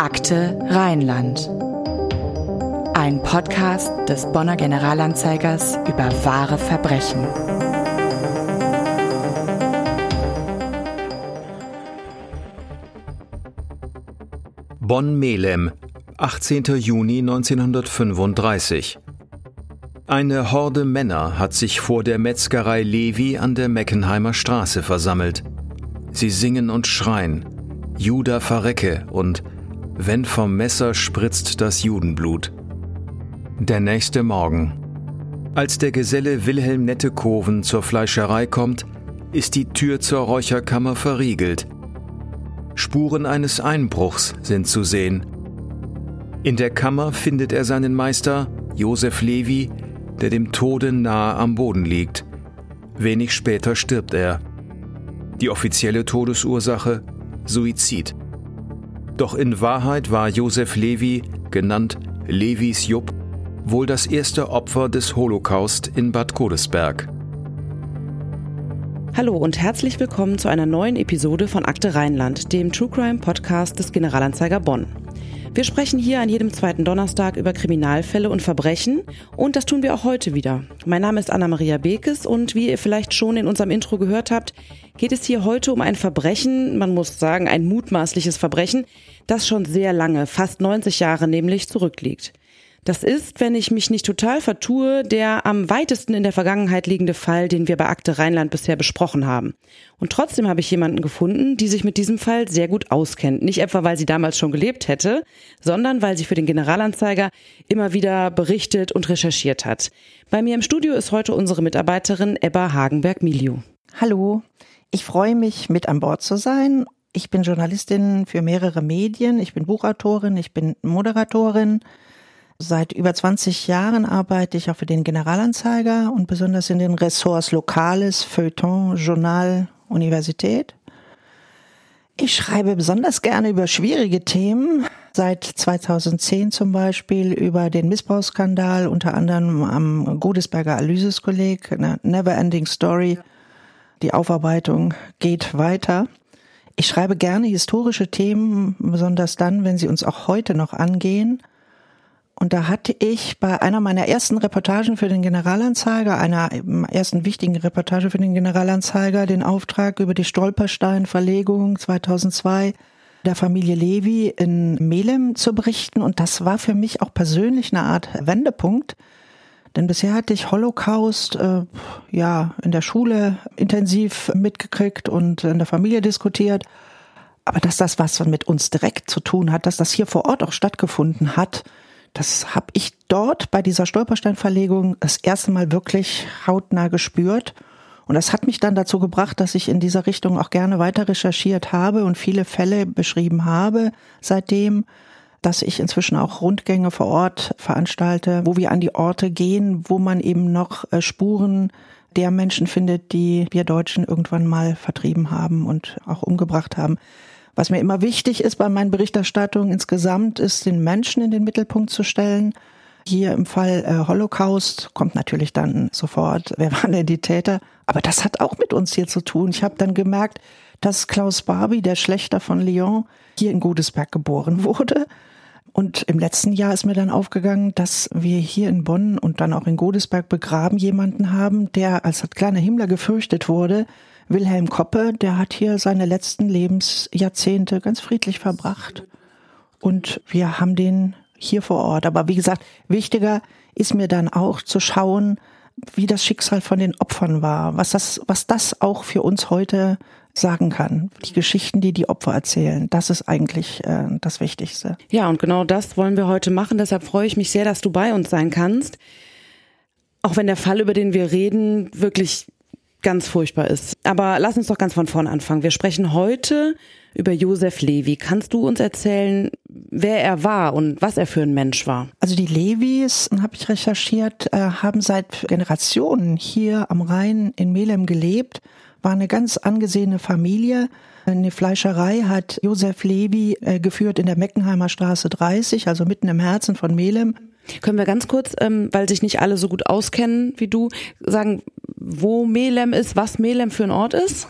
Akte Rheinland. Ein Podcast des Bonner Generalanzeigers über wahre Verbrechen. Bonn-Melem, 18. Juni 1935. Eine Horde Männer hat sich vor der Metzgerei Levi an der Meckenheimer Straße versammelt. Sie singen und schreien: Juda verrecke und wenn vom Messer spritzt das Judenblut. Der nächste Morgen. Als der Geselle Wilhelm Nettekoven zur Fleischerei kommt, ist die Tür zur Räucherkammer verriegelt. Spuren eines Einbruchs sind zu sehen. In der Kammer findet er seinen Meister, Josef Levi, der dem Tode nahe am Boden liegt. Wenig später stirbt er. Die offizielle Todesursache: Suizid. Doch in Wahrheit war Josef Levi, genannt Levis Jupp, wohl das erste Opfer des Holocaust in Bad Godesberg. Hallo und herzlich willkommen zu einer neuen Episode von Akte Rheinland, dem True Crime Podcast des Generalanzeiger Bonn. Wir sprechen hier an jedem zweiten Donnerstag über Kriminalfälle und Verbrechen und das tun wir auch heute wieder. Mein Name ist Anna-Maria Bekes und wie ihr vielleicht schon in unserem Intro gehört habt, geht es hier heute um ein Verbrechen, man muss sagen ein mutmaßliches Verbrechen, das schon sehr lange, fast 90 Jahre nämlich, zurückliegt. Das ist, wenn ich mich nicht total vertue, der am weitesten in der Vergangenheit liegende Fall, den wir bei Akte Rheinland bisher besprochen haben. Und trotzdem habe ich jemanden gefunden, die sich mit diesem Fall sehr gut auskennt. Nicht etwa, weil sie damals schon gelebt hätte, sondern weil sie für den Generalanzeiger immer wieder berichtet und recherchiert hat. Bei mir im Studio ist heute unsere Mitarbeiterin Ebba Hagenberg-Miliu. Hallo, ich freue mich, mit an Bord zu sein. Ich bin Journalistin für mehrere Medien, ich bin Buchautorin, ich bin Moderatorin. Seit über 20 Jahren arbeite ich auch für den Generalanzeiger und besonders in den Ressorts Lokales, Feuilleton, Journal, Universität. Ich schreibe besonders gerne über schwierige Themen. Seit 2010 zum Beispiel über den Missbrauchsskandal, unter anderem am Godesberger Aloysius-Kolleg, eine Never-Ending Story. Die Aufarbeitung geht weiter. Ich schreibe gerne historische Themen, besonders dann, wenn sie uns auch heute noch angehen. Und da hatte ich bei einer meiner ersten Reportagen für den Generalanzeiger, einer ersten wichtigen Reportage für den Generalanzeiger, den Auftrag, über die Stolperstein-Verlegung 2002 der Familie Levi in Melem zu berichten. Und das war für mich auch persönlich eine Art Wendepunkt. Denn bisher hatte ich Holocaust in der Schule intensiv mitgekriegt und in der Familie diskutiert. Aber dass das was mit uns direkt zu tun hat, dass das hier vor Ort auch stattgefunden hat, das habe ich dort bei dieser Stolpersteinverlegung das erste Mal wirklich hautnah gespürt. Und das hat mich dann dazu gebracht, dass ich in dieser Richtung auch gerne weiter recherchiert habe und viele Fälle beschrieben habe seitdem, dass ich inzwischen auch Rundgänge vor Ort veranstalte, wo wir an die Orte gehen, wo man eben noch Spuren der Menschen findet, die wir Deutschen irgendwann mal vertrieben haben und auch umgebracht haben. Was mir immer wichtig ist bei meinen Berichterstattungen insgesamt, ist, den Menschen in den Mittelpunkt zu stellen. Hier im Fall Holocaust kommt natürlich dann sofort, wer waren denn die Täter? Aber das hat auch mit uns hier zu tun. Ich habe dann gemerkt, dass Klaus Barbie, der Schlächter von Lyon, hier in Godesberg geboren wurde. Und im letzten Jahr ist mir dann aufgegangen, dass wir hier in Bonn und dann auch in Godesberg begraben jemanden haben, der als kleiner Himmler gefürchtet wurde. Wilhelm Koppe, der hat hier seine letzten Lebensjahrzehnte ganz friedlich verbracht. Und wir haben den hier vor Ort. Aber wie gesagt, wichtiger ist mir dann auch zu schauen, wie das Schicksal von den Opfern war, was das auch für uns heute sagen kann. Die Geschichten, die Opfer erzählen, das ist eigentlich das Wichtigste. Ja, und genau das wollen wir heute machen. Deshalb freue ich mich sehr, dass du bei uns sein kannst. Auch wenn der Fall, über den wir reden, wirklich ganz furchtbar ist. Aber lass uns doch ganz von vorne anfangen. Wir sprechen heute über Josef Levi. Kannst du uns erzählen, wer er war und was er für ein Mensch war? Also die Levis, habe ich recherchiert, haben seit Generationen hier am Rhein in Melem gelebt, war eine ganz angesehene Familie. Eine Fleischerei hat Josef Levi geführt in der Meckenheimer Straße 30, also mitten im Herzen von Melem. Können wir ganz kurz, weil sich nicht alle so gut auskennen wie du, sagen, wo Melem ist, was Melem für ein Ort ist?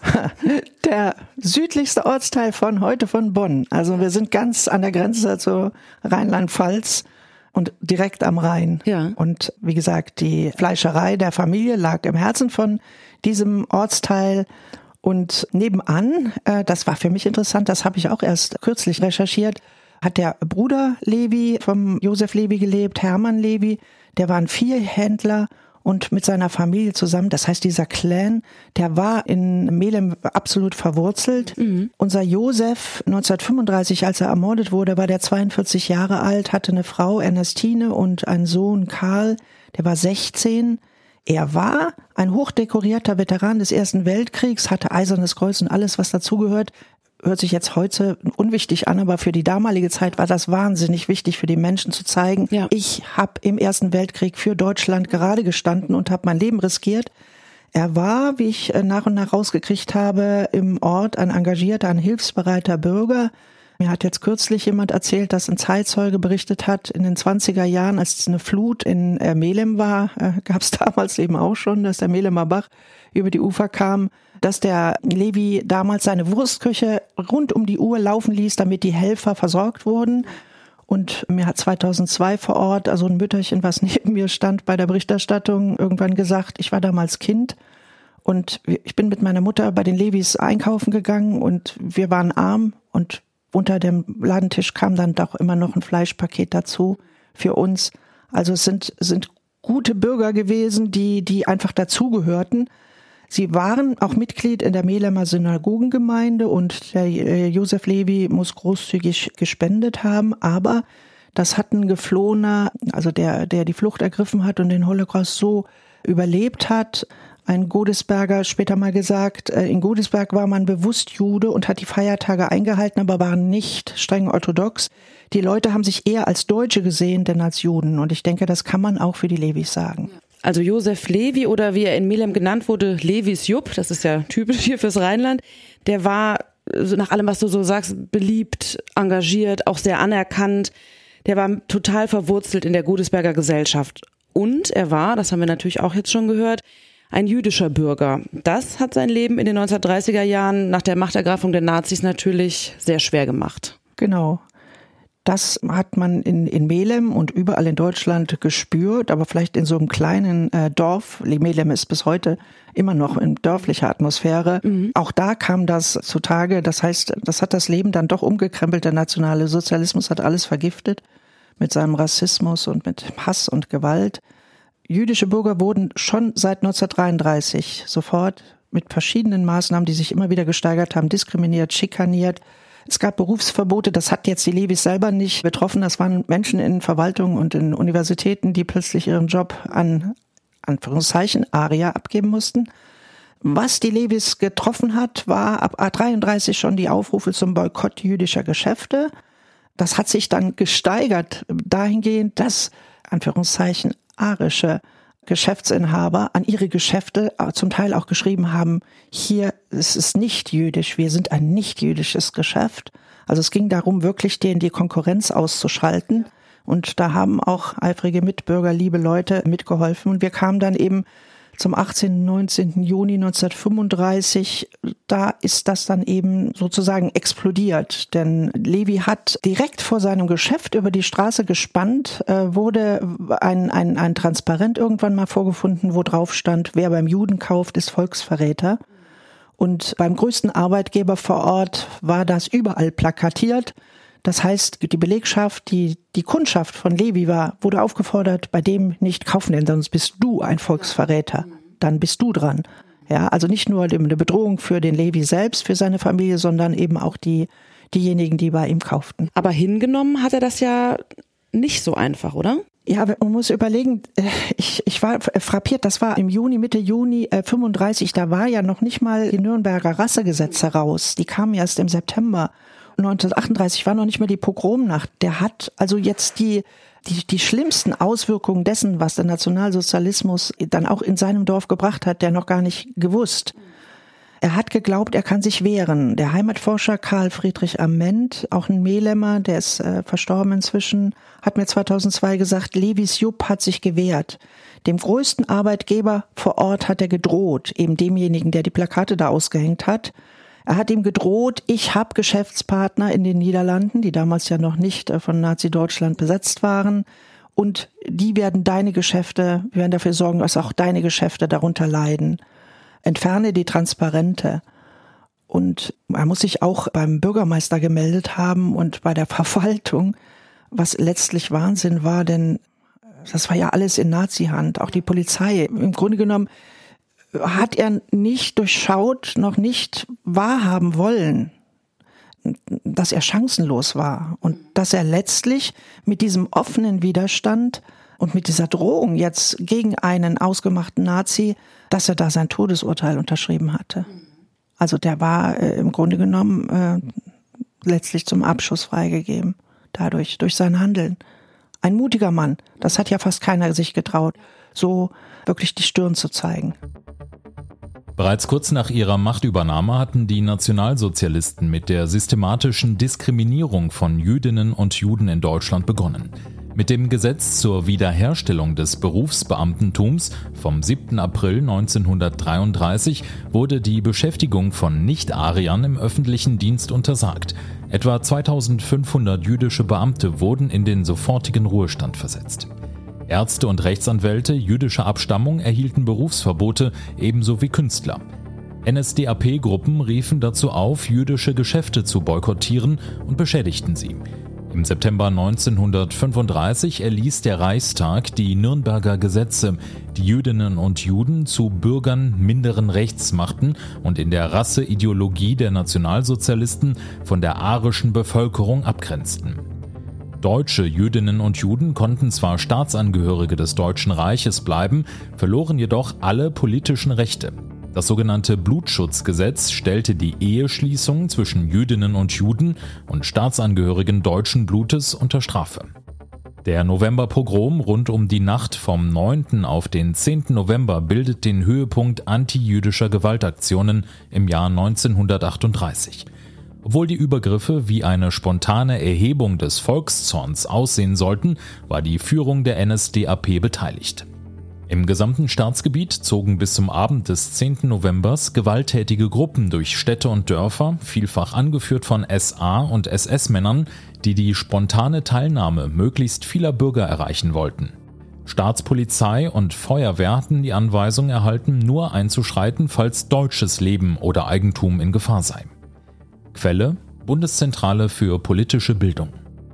Der südlichste Ortsteil von Bonn. Also wir sind ganz an der Grenze zu Rheinland-Pfalz und direkt am Rhein. Ja. Und wie gesagt, die Fleischerei der Familie lag im Herzen von diesem Ortsteil. Und nebenan, das war für mich interessant, das habe ich auch erst kürzlich recherchiert, hat der Bruder Levi vom Josef Levi gelebt, Hermann Levi. Der war ein Viehhändler und mit seiner Familie zusammen. Das heißt, dieser Clan, der war in Melem absolut verwurzelt. Mhm. Unser Josef, 1935, als er ermordet wurde, war der 42 Jahre alt, hatte eine Frau, Ernestine, und einen Sohn, Karl, der war 16. Er war ein hochdekorierter Veteran des Ersten Weltkriegs, hatte Eisernes Kreuz und alles, was dazugehört. Hört sich jetzt heute unwichtig an, aber für die damalige Zeit war das wahnsinnig wichtig für die Menschen zu zeigen. Ja. Ich habe im Ersten Weltkrieg für Deutschland gerade gestanden und habe mein Leben riskiert. Er war, wie ich nach und nach rausgekriegt habe, im Ort ein engagierter, ein hilfsbereiter Bürger. Mir hat jetzt kürzlich jemand erzählt, dass ein Zeitzeuge berichtet hat, in den 20er Jahren, als es eine Flut in Melem war, gab es damals eben auch schon, dass der Melemer Bach über die Ufer kam, dass der Levi damals seine Wurstküche rund um die Uhr laufen ließ, damit die Helfer versorgt wurden. Und mir hat 2002 vor Ort, also ein Mütterchen, was neben mir stand bei der Berichterstattung, irgendwann gesagt, ich war damals Kind und ich bin mit meiner Mutter bei den Levis einkaufen gegangen und wir waren arm und unter dem Ladentisch kam dann doch immer noch ein Fleischpaket dazu für uns. Also es sind gute Bürger gewesen, die einfach dazugehörten. Sie waren auch Mitglied in der Melemer Synagogengemeinde und der Josef Levi muss großzügig gespendet haben, aber das hat ein Geflohener, also der die Flucht ergriffen hat und den Holocaust so überlebt hat, ein Godesberger später mal gesagt, in Godesberg war man bewusst Jude und hat die Feiertage eingehalten, aber war nicht streng orthodox. Die Leute haben sich eher als Deutsche gesehen, denn als Juden. Und ich denke, das kann man auch für die Levis sagen. Also Josef Levi oder wie er in Melem genannt wurde, Levis Jupp, das ist ja typisch hier fürs Rheinland, der war, nach allem, was du so sagst, beliebt, engagiert, auch sehr anerkannt. Der war total verwurzelt in der Godesberger Gesellschaft. Und er war, das haben wir natürlich auch jetzt schon gehört, ein jüdischer Bürger. Das hat sein Leben in den 1930er Jahren nach der Machtergreifung der Nazis natürlich sehr schwer gemacht. Genau. Das hat man in Melem und überall in Deutschland gespürt, aber vielleicht in so einem kleinen Dorf. Melem ist bis heute immer noch in dörflicher Atmosphäre. Mhm. Auch da kam das zutage. Das heißt, das hat das Leben dann doch umgekrempelt. Der nationale Sozialismus hat alles vergiftet mit seinem Rassismus und mit Hass und Gewalt. Jüdische Bürger wurden schon seit 1933 sofort mit verschiedenen Maßnahmen, die sich immer wieder gesteigert haben, diskriminiert, schikaniert. Es gab Berufsverbote, das hat jetzt die Levis selber nicht betroffen. Das waren Menschen in Verwaltungen und in Universitäten, die plötzlich ihren Job an Anführungszeichen Aria abgeben mussten. Was die Levis getroffen hat, war ab 1933 schon die Aufrufe zum Boykott jüdischer Geschäfte. Das hat sich dann gesteigert dahingehend, dass Anführungszeichen arische Geschäftsinhaber an ihre Geschäfte zum Teil auch geschrieben haben, hier, es ist nicht jüdisch, wir sind ein nicht jüdisches Geschäft. Also es ging darum, wirklich denen die Konkurrenz auszuschalten. Und da haben auch eifrige Mitbürger, liebe Leute mitgeholfen. Und wir kamen dann eben zum 18. 19. Juni 1935, da ist das dann eben sozusagen explodiert. Denn Levi hat direkt vor seinem Geschäft über die Straße gespannt, wurde ein Transparent irgendwann mal vorgefunden, wo drauf stand, wer beim Juden kauft, ist Volksverräter. Und beim größten Arbeitgeber vor Ort war das überall plakatiert. Das heißt, die Belegschaft, die Kundschaft von Levi wurde aufgefordert, bei dem nicht kaufen, denn sonst bist du ein Volksverräter. Dann bist du dran. Ja, also nicht nur eine Bedrohung für den Levi selbst, für seine Familie, sondern eben auch diejenigen, die bei ihm kauften. Aber hingenommen hat er das ja nicht so einfach, oder? Ja, man muss überlegen, ich war frappiert, das war im Juni, Mitte Juni 35, da war ja noch nicht mal die Nürnberger Rassegesetze raus. Die kamen erst im September. 1938 war noch nicht mehr die Pogromnacht. Der hat also jetzt die schlimmsten Auswirkungen dessen, was der Nationalsozialismus dann auch in seinem Dorf gebracht hat, der noch gar nicht gewusst. Er hat geglaubt, er kann sich wehren. Der Heimatforscher Karl Friedrich Amend, auch ein Mehlema, der ist verstorben inzwischen, hat mir 2002 gesagt, Levis Jupp hat sich gewehrt. Dem größten Arbeitgeber vor Ort hat er gedroht, eben demjenigen, der die Plakate da ausgehängt hat. Er hat ihm gedroht, ich habe Geschäftspartner in den Niederlanden, die damals ja noch nicht von Nazi-Deutschland besetzt waren. Und die werden wir werden dafür sorgen, dass auch deine Geschäfte darunter leiden. Entferne die Transparente. Und er muss sich auch beim Bürgermeister gemeldet haben und bei der Verwaltung, was letztlich Wahnsinn war, denn das war ja alles in Nazi-Hand, auch die Polizei. Im Grunde genommen hat er nicht durchschaut, noch nicht wahrhaben wollen, dass er chancenlos war und dass er letztlich mit diesem offenen Widerstand und mit dieser Drohung jetzt gegen einen ausgemachten Nazi, dass er da sein Todesurteil unterschrieben hatte. Also der war im Grunde genommen letztlich zum Abschuss freigegeben, durch sein Handeln. Ein mutiger Mann, das hat ja fast keiner sich getraut, so wirklich die Stirn zu zeigen. Bereits kurz nach ihrer Machtübernahme hatten die Nationalsozialisten mit der systematischen Diskriminierung von Jüdinnen und Juden in Deutschland begonnen. Mit dem Gesetz zur Wiederherstellung des Berufsbeamtentums vom 7. April 1933 wurde die Beschäftigung von Nicht-Ariern im öffentlichen Dienst untersagt. Etwa 2500 jüdische Beamte wurden in den sofortigen Ruhestand versetzt. Ärzte und Rechtsanwälte jüdischer Abstammung erhielten Berufsverbote, ebenso wie Künstler. NSDAP-Gruppen riefen dazu auf, jüdische Geschäfte zu boykottieren und beschädigten sie. Im September 1935 erließ der Reichstag die Nürnberger Gesetze, die Jüdinnen und Juden zu Bürgern minderen Rechts machten und in der Rasseideologie der Nationalsozialisten von der arischen Bevölkerung abgrenzten. Deutsche Jüdinnen und Juden konnten zwar Staatsangehörige des Deutschen Reiches bleiben, verloren jedoch alle politischen Rechte. Das sogenannte Blutschutzgesetz stellte die Eheschließung zwischen Jüdinnen und Juden und Staatsangehörigen deutschen Blutes unter Strafe. Der Novemberpogrom rund um die Nacht vom 9. auf den 10. November bildet den Höhepunkt antijüdischer Gewaltaktionen im Jahr 1938. Obwohl die Übergriffe wie eine spontane Erhebung des Volkszorns aussehen sollten, war die Führung der NSDAP beteiligt. Im gesamten Staatsgebiet zogen bis zum Abend des 10. Novembers gewalttätige Gruppen durch Städte und Dörfer, vielfach angeführt von SA- und SS-Männern, die die spontane Teilnahme möglichst vieler Bürger erreichen wollten. Staatspolizei und Feuerwehr hatten die Anweisung erhalten, nur einzuschreiten, falls deutsches Leben oder Eigentum in Gefahr sei. Quelle: Bundeszentrale für politische Bildung.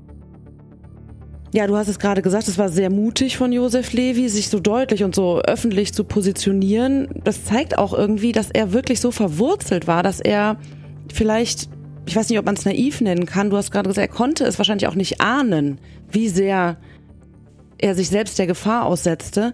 Ja, du hast es gerade gesagt, es war sehr mutig von Josef Levi, sich so deutlich und so öffentlich zu positionieren. Das zeigt auch irgendwie, dass er wirklich so verwurzelt war, dass er vielleicht, ich weiß nicht, ob man es naiv nennen kann, du hast gerade gesagt, er konnte es wahrscheinlich auch nicht ahnen, wie sehr er sich selbst der Gefahr aussetzte.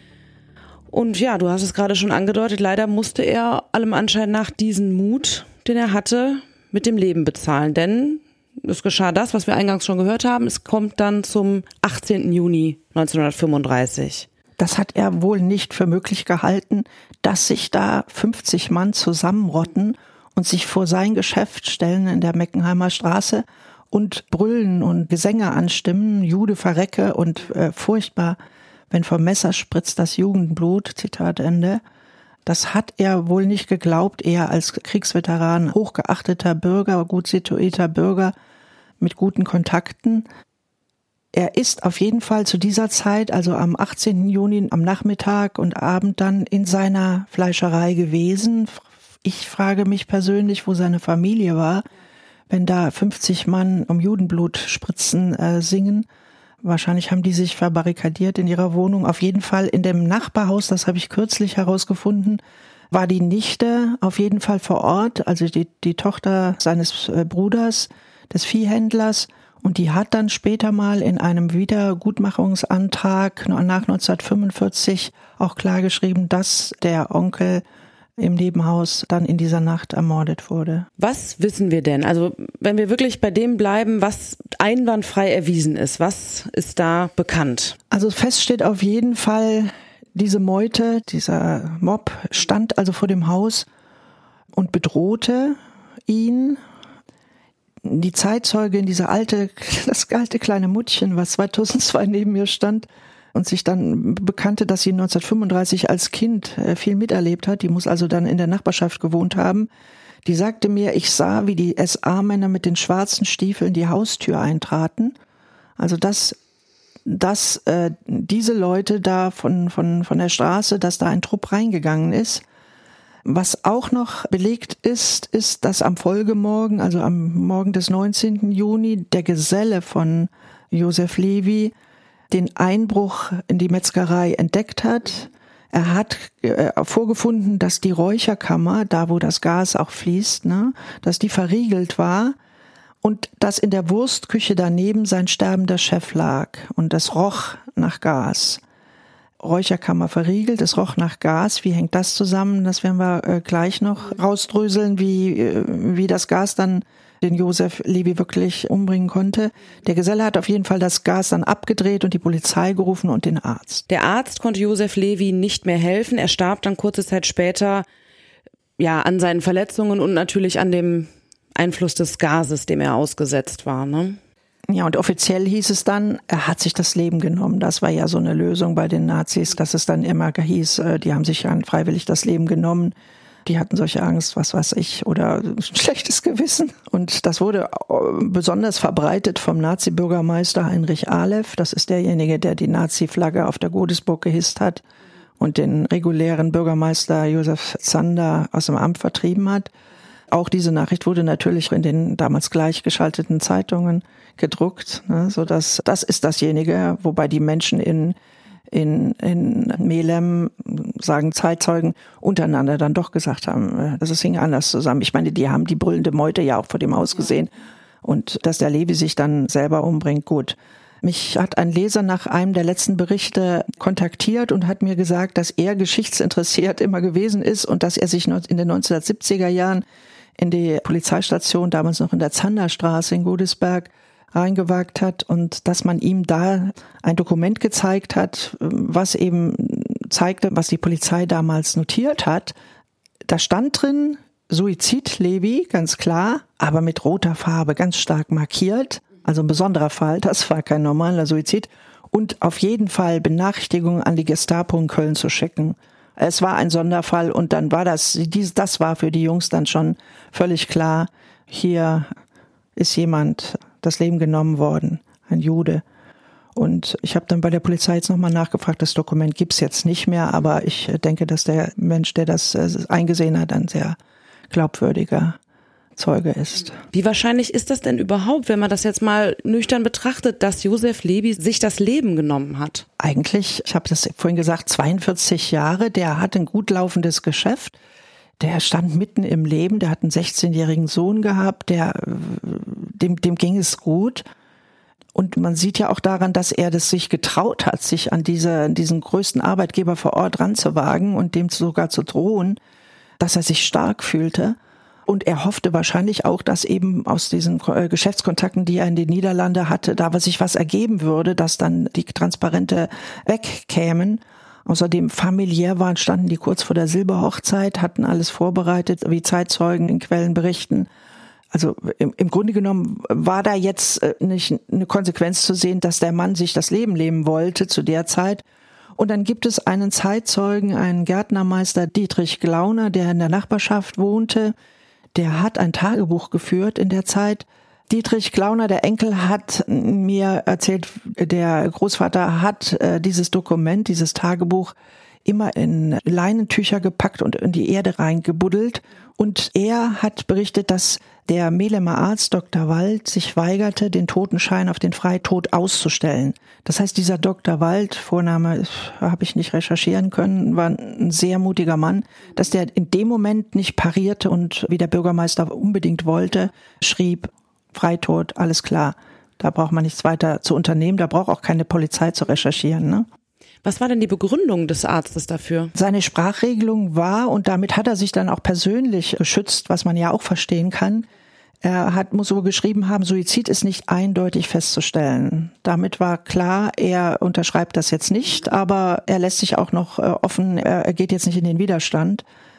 Und ja, du hast es gerade schon angedeutet, leider musste er allem Anschein nach diesen Mut, den er hatte, mit dem Leben bezahlen, denn es geschah das, was wir eingangs schon gehört haben. Es kommt dann zum 18. Juni 1935. Das hat er wohl nicht für möglich gehalten, dass sich da 50 Mann zusammenrotten und sich vor sein Geschäft stellen in der Meckenheimer Straße und brüllen und Gesänge anstimmen, Jude verrecke und furchtbar, wenn vom Messer spritzt das Jugendblut, Zitat Ende. Das hat er wohl nicht geglaubt, er als Kriegsveteran, hochgeachteter Bürger, gut situierter Bürger mit guten Kontakten. Er ist auf jeden Fall zu dieser Zeit, also am 18. Juni, am Nachmittag und Abend dann in seiner Fleischerei gewesen. Ich frage mich persönlich, wo seine Familie war, wenn da 50 Mann um Judenblut spritzen singen. Wahrscheinlich haben die sich verbarrikadiert in ihrer Wohnung. Auf jeden Fall in dem Nachbarhaus, das habe ich kürzlich herausgefunden, war die Nichte auf jeden Fall vor Ort, also die Tochter seines Bruders, des Viehhändlers. Und die hat dann später mal in einem Wiedergutmachungsantrag nach 1945 auch klargeschrieben, dass der Onkel im Nebenhaus dann in dieser Nacht ermordet wurde. Was wissen wir denn? Also wenn wir wirklich bei dem bleiben, was einwandfrei erwiesen ist, was ist da bekannt? Also fest steht auf jeden Fall, diese Meute, dieser Mob stand also vor dem Haus und bedrohte ihn. Die Zeitzeugin, das alte kleine Muttchen, was 2002 neben mir stand und sich dann bekannte, dass sie 1935 als Kind viel miterlebt hat, die muss also dann in der Nachbarschaft gewohnt haben, die sagte mir, ich sah, wie die SA-Männer mit den schwarzen Stiefeln die Haustür eintraten. Also dass diese Leute da von der Straße, dass da ein Trupp reingegangen ist. Was auch noch belegt ist, dass am Folgemorgen, also am Morgen des 19. Juni, der Geselle von Josef Levy den Einbruch in die Metzgerei entdeckt hat. Er hat vorgefunden, dass die Räucherkammer, da wo das Gas auch fließt, dass die verriegelt war und dass in der Wurstküche daneben sein sterbender Chef lag und das roch nach Gas. Räucherkammer verriegelt, es roch nach Gas. Wie hängt das zusammen? Das werden wir gleich noch rausdröseln, wie das Gas dann den Josef Levy wirklich umbringen konnte. Der Geselle hat auf jeden Fall das Gas dann abgedreht und die Polizei gerufen und den Arzt. Der Arzt konnte Josef Levy nicht mehr helfen. Er starb dann kurze Zeit später an seinen Verletzungen und natürlich an dem Einfluss des Gases, dem er ausgesetzt war, ne? Ja, und offiziell hieß es dann, er hat sich das Leben genommen. Das war ja so eine Lösung bei den Nazis, dass es dann immer hieß, die haben sich ja freiwillig das Leben genommen. Die hatten solche Angst, was weiß ich, oder ein schlechtes Gewissen. Und das wurde besonders verbreitet vom Nazi-Bürgermeister Heinrich Ahleff. Das ist derjenige, der die Nazi-Flagge auf der Godesburg gehisst hat und den regulären Bürgermeister Josef Zander aus dem Amt vertrieben hat. Auch diese Nachricht wurde natürlich in den damals gleichgeschalteten Zeitungen gedruckt, so dass das ist dasjenige, wobei die Menschen in Melem, sagen Zeitzeugen, untereinander dann doch gesagt haben, es hing anders zusammen. Ich meine, die haben die brüllende Meute ja auch vor dem Haus gesehen. Und dass der Levy sich dann selber umbringt, gut. Mich hat ein Leser nach einem der letzten Berichte kontaktiert und hat mir gesagt, dass er geschichtsinteressiert immer gewesen ist und dass er sich in den 1970er Jahren in die Polizeistation, damals noch in der Zanderstraße in Godesberg, reingewagt hat und dass man ihm da ein Dokument gezeigt hat, was eben zeigte, was die Polizei damals notiert hat. Da stand drin, Suizid Levy, ganz klar, aber mit roter Farbe, ganz stark markiert. Also ein besonderer Fall, das war kein normaler Suizid. Und auf jeden Fall Benachrichtigung an die Gestapo in Köln zu schicken. Es war ein Sonderfall und dann war das war für die Jungs dann schon völlig klar, hier ist jemand das Leben genommen worden, ein Jude. Und ich habe dann bei der Polizei jetzt nochmal nachgefragt, das Dokument gibt's jetzt nicht mehr, aber ich denke, dass der Mensch, der das eingesehen hat, ein sehr glaubwürdiger Zeuge ist. Wie wahrscheinlich ist das denn überhaupt, wenn man das jetzt mal nüchtern betrachtet, dass Josef Levy sich das Leben genommen hat? Eigentlich, ich habe das vorhin gesagt, 42 Jahre, der hat ein gut laufendes Geschäft. Der stand mitten im Leben, der hat einen 16-jährigen Sohn gehabt, dem ging es gut. Und man sieht ja auch daran, dass er das sich getraut hat, sich an diesen größten Arbeitgeber vor Ort ranzuwagen und dem sogar zu drohen, dass er sich stark fühlte. Und er hoffte wahrscheinlich auch, dass eben aus diesen Geschäftskontakten, die er in den Niederlanden hatte, da sich was ergeben würde, dass dann die Transparente wegkämen. Außerdem familiär standen die kurz vor der Silberhochzeit, hatten alles vorbereitet, wie Zeitzeugen in Quellen berichten. Also im Grunde genommen war da jetzt nicht eine Konsequenz zu sehen, dass der Mann sich das Leben nehmen wollte zu der Zeit. Und dann gibt es einen Zeitzeugen, einen Gärtnermeister Dietrich Glauner, der in der Nachbarschaft wohnte. Der hat ein Tagebuch geführt in der Zeit. Dietrich Glauner, der Enkel, hat mir erzählt, der Großvater hat dieses Dokument, dieses Tagebuch immer in Leinentücher gepackt und in die Erde reingebuddelt. Und er hat berichtet, dass der Melemer Arzt Dr. Wald sich weigerte, den Totenschein auf den Freitod auszustellen. Das heißt, dieser Dr. Wald, Vorname habe ich nicht recherchieren können, war ein sehr mutiger Mann, dass der in dem Moment nicht parierte und, wie der Bürgermeister unbedingt wollte, schrieb, Freitod, alles klar, da braucht man nichts weiter zu unternehmen, da braucht auch keine Polizei zu recherchieren, ne? Was war denn die Begründung des Arztes dafür? Seine Sprachregelung war, und damit hat er sich dann auch persönlich geschützt, was man ja auch verstehen kann, muss so geschrieben haben, Suizid ist nicht eindeutig festzustellen. Damit war klar, er unterschreibt das jetzt nicht, aber er lässt sich auch noch offen, er geht jetzt nicht in den Widerstand.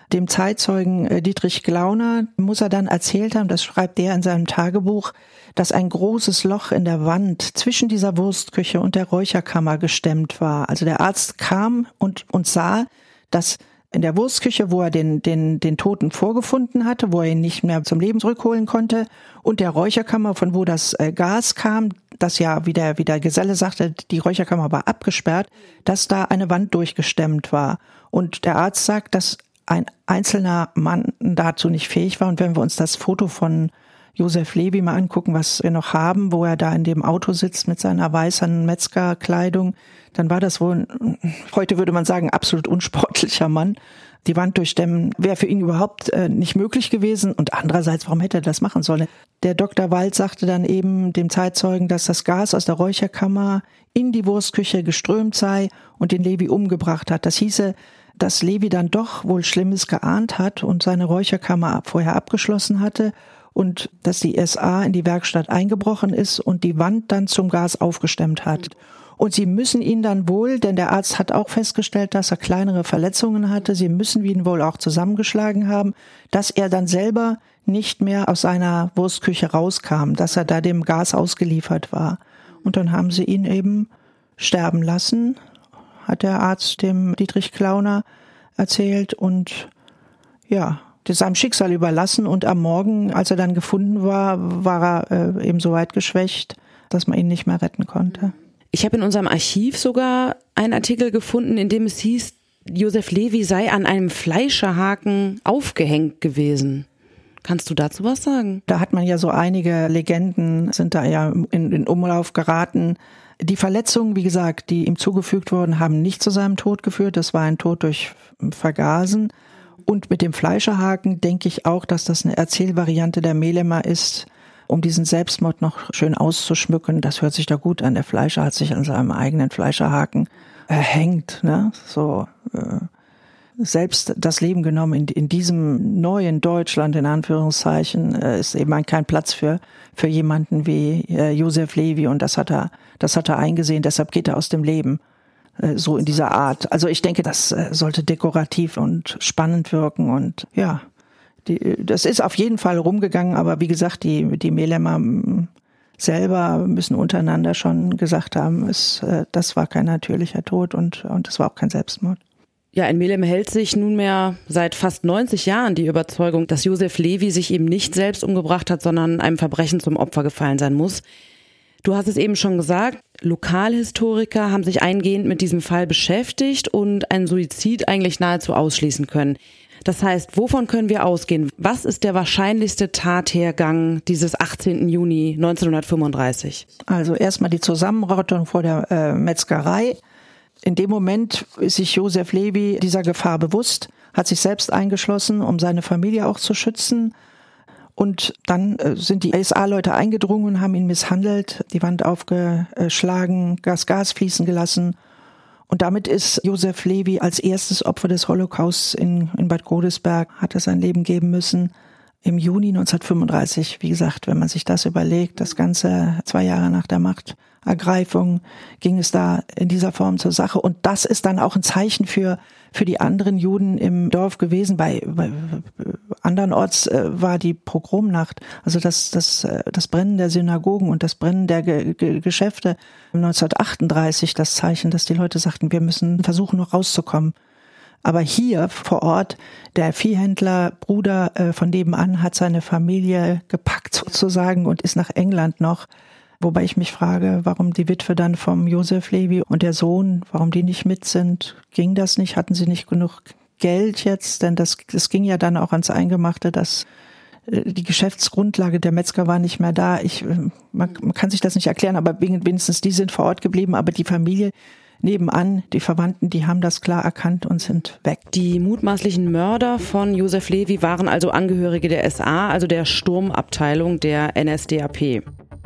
Dem Zeitzeugen Dietrich Glauner muss er dann erzählt haben, das schreibt er in seinem Tagebuch, dass ein großes Loch in der Wand zwischen dieser Wurstküche und der Räucherkammer gestemmt war. Also der Arzt kam und sah, dass in der Wurstküche, wo er den Toten vorgefunden hatte, wo er ihn nicht mehr zum Leben zurückholen konnte, und der Räucherkammer, von wo das Gas kam, das ja, wie der Geselle sagte, die Räucherkammer war abgesperrt, dass da eine Wand durchgestemmt war. Und der Arzt sagt, dass ein einzelner Mann dazu nicht fähig war. Und wenn wir uns das Foto von Josef Levi mal angucken, was wir noch haben, wo er da in dem Auto sitzt mit seiner weißen Metzgerkleidung, dann war das wohl, heute würde man sagen, absolut unsportlicher Mann. Die Wand durchstemmen wäre für ihn überhaupt nicht möglich gewesen. Und andererseits, warum hätte er das machen sollen? Der Dr. Wald sagte dann eben dem Zeitzeugen, dass das Gas aus der Räucherkammer in die Wurstküche geströmt sei und den Levi umgebracht hat. Das hieße, dass Levi dann doch wohl Schlimmes geahnt hat und seine Räucherkammer vorher abgeschlossen hatte und dass die SA in die Werkstatt eingebrochen ist und die Wand dann zum Gas aufgestemmt hat. Und sie müssen ihn dann wohl, denn der Arzt hat auch festgestellt, dass er kleinere Verletzungen hatte, sie müssen ihn wohl auch zusammengeschlagen haben, dass er dann selber nicht mehr aus seiner Wurstküche rauskam, dass er da dem Gas ausgeliefert war. Und dann haben sie ihn eben sterben lassen, hat der Arzt dem Dietrich Glauner erzählt und ja, seinem Schicksal überlassen. Und am Morgen, als er dann gefunden war, war er eben so weit geschwächt, dass man ihn nicht mehr retten konnte. Ich habe in unserem Archiv sogar einen Artikel gefunden, in dem es hieß, Josef Levi sei an einem Fleischerhaken aufgehängt gewesen. Kannst du dazu was sagen? Da hat man ja so einige Legenden, sind da ja in Umlauf geraten. Die Verletzungen, wie gesagt, die ihm zugefügt wurden, haben nicht zu seinem Tod geführt. Das war ein Tod durch Vergasen. Und mit dem Fleischerhaken denke ich auch, dass das eine Erzählvariante der Mehlemer ist, um diesen Selbstmord noch schön auszuschmücken. Das hört sich da gut an. Der Fleischer hat sich an seinem eigenen Fleischerhaken erhängt, ne? Selbst das Leben genommen in diesem neuen Deutschland, in Anführungszeichen, ist eben kein Platz für jemanden wie Josef Levi, und das hat er eingesehen, deshalb geht er aus dem Leben, so in dieser Art. Also ich denke, das sollte dekorativ und spannend wirken, und ja, das ist auf jeden Fall rumgegangen, aber wie gesagt, die Mehlemer selber müssen untereinander schon gesagt haben, das war kein natürlicher Tod und es war auch kein Selbstmord. Ja, in Melem hält sich nunmehr seit fast 90 Jahren die Überzeugung, dass Josef Levi sich eben nicht selbst umgebracht hat, sondern einem Verbrechen zum Opfer gefallen sein muss. Du hast es eben schon gesagt, Lokalhistoriker haben sich eingehend mit diesem Fall beschäftigt und einen Suizid eigentlich nahezu ausschließen können. Das heißt, wovon können wir ausgehen? Was ist der wahrscheinlichste Tathergang dieses 18. Juni 1935? Also erstmal die Zusammenrottung vor der Metzgerei. In dem Moment ist sich Josef Levi dieser Gefahr bewusst, hat sich selbst eingeschlossen, um seine Familie auch zu schützen. Und dann sind die SA-Leute eingedrungen und haben ihn misshandelt, die Wand aufgeschlagen, Gas fließen gelassen. Und damit ist Josef Levi als erstes Opfer des Holocausts in Bad Godesberg, hat er sein Leben geben müssen. Im Juni 1935, wie gesagt, wenn man sich das überlegt, das Ganze 2 Jahre nach der Machtergreifung, ging es da in dieser Form zur Sache. Und das ist dann auch ein Zeichen für die anderen Juden im Dorf gewesen. Bei andernorts war die Pogromnacht, also das Brennen der Synagogen und das Brennen der Geschäfte 1938 das Zeichen, dass die Leute sagten, wir müssen versuchen, noch rauszukommen. Aber hier vor Ort, der Viehhändler, Bruder von nebenan, hat seine Familie gepackt sozusagen und ist nach England noch. Wobei ich mich frage, warum die Witwe dann vom Josef Levi und der Sohn, warum die nicht mit sind. Ging das nicht? Hatten sie nicht genug Geld jetzt? Denn das ging ja dann auch ans Eingemachte, dass die Geschäftsgrundlage der Metzger war nicht mehr da. Man kann sich das nicht erklären, aber wenigstens die sind vor Ort geblieben. Aber die Familie nebenan, die Verwandten, die haben das klar erkannt und sind weg. Die mutmaßlichen Mörder von Josef Levi waren also Angehörige der SA, also der Sturmabteilung der NSDAP.